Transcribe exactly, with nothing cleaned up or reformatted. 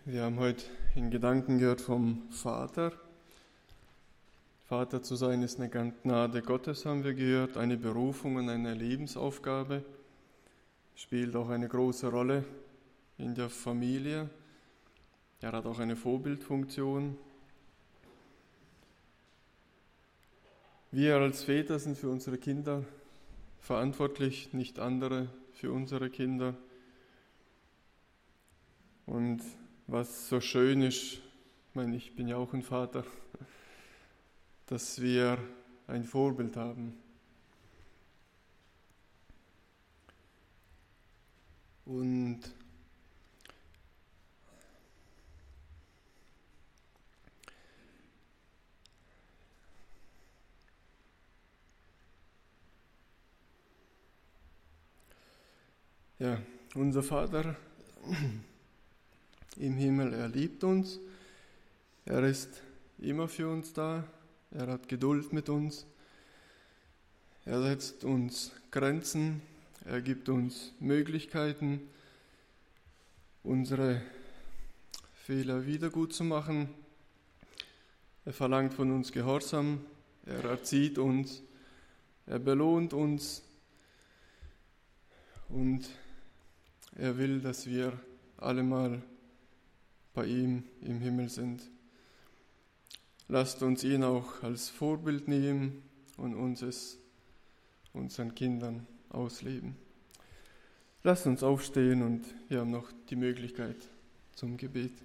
Wir haben heute in Gedanken gehört vom Vater. Vater zu sein ist eine Gnade Gottes, haben wir gehört, eine Berufung und eine Lebensaufgabe. Spielt auch eine große Rolle in der Familie. Er hat auch eine Vorbildfunktion. Wir als Väter sind für unsere Kinder verantwortlich, nicht andere für unsere Kinder. Und was so schön ist, ich meine, ich bin ja auch ein Vater, dass wir ein Vorbild haben. Und ja, unser Vater im Himmel, er liebt uns, er ist immer für uns da, er hat Geduld mit uns, er setzt uns Grenzen, er gibt uns Möglichkeiten, unsere Fehler wieder gut zu machen. Er verlangt von uns Gehorsam, er erzieht uns, er belohnt uns und er will, dass wir allemal bei ihm im Himmel sind. Lasst uns ihn auch als Vorbild nehmen und uns es unseren Kindern ausleben. Lasst uns aufstehen und wir haben noch die Möglichkeit zum Gebet.